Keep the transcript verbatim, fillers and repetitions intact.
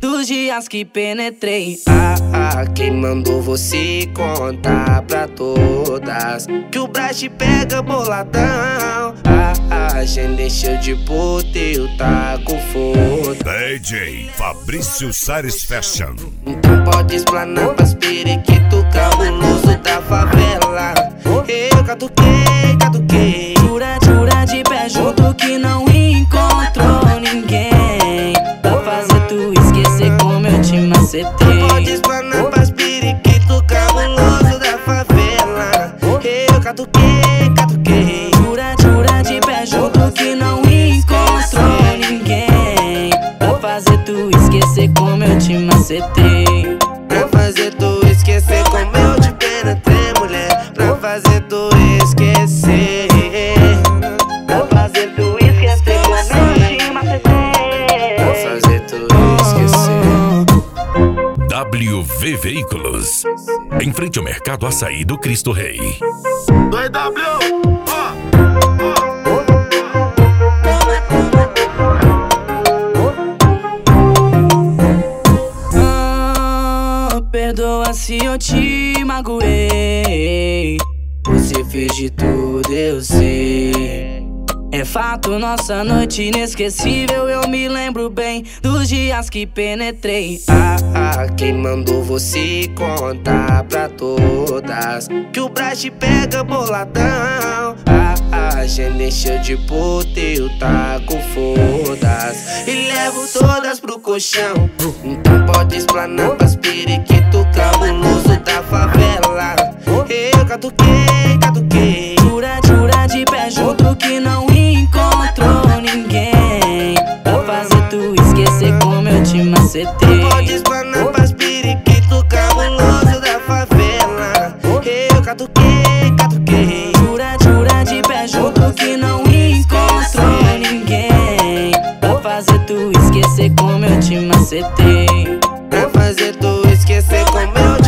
dos dias que penetrei. Ah, ah, quem mandou você contar pra todas que o Braz pega boladão? Ah, ah, a gente encheu de puteiro, tá com foda. D J Fabrício Sares Fashion. Então pode explanar pras periquito cabuloso da favela. Eu catuquei, catuquei, jura, jura de pé junto que não encontrou ninguém pra fazer tu esquecer como eu te macetei. Pode explanar pras periquito cabuloso da favela. Eu catuquei, catuquei, jura, jura de pé junto que não encontrou ninguém pra fazer tu esquecer como eu te macetei. Pra fazer tu esquecer como eu te penetrei, mulher. Pra fazer tu esquecer. Pra fazer tu esquecer como eu te macetei. Pra fazer tu esquecer. W V Veículos, em frente ao Mercado Açaí do Cristo Rei. dois W, perdoa se eu te magoei. Você fez de tudo, eu sei. É fato, nossa noite inesquecível. Eu me lembro bem dos dias que penetrei. Ah, ah, quem mandou você contar pra todas que o Braz pega boladão? Ah, ah, a gente encheu de puteiro, tá com fodas e levo todas pro colchão. Então pode explanar pras periquito cabuloso da favela. Eu catuquei, catuquei, jura, jura de pé junto que não encontrou ninguém pra fazer tu esquecer como eu te macetei. Pode explanar pras periquito cabuloso da favela. Eu catuquei, catuquei, jura, jura de pé junto que não encontrou ninguém pra fazer tu esquecer como eu te macetei. Pra fazer tu esquecer como eu te